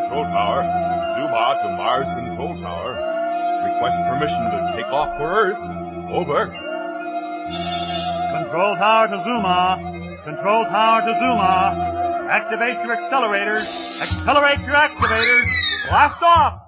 Control Tower. Zuma to Mars Control Tower. Request permission to take off for Earth. Over. Control Tower to Zuma. Control Tower to Zuma. Activate your accelerators. Accelerate your activators. Blast off!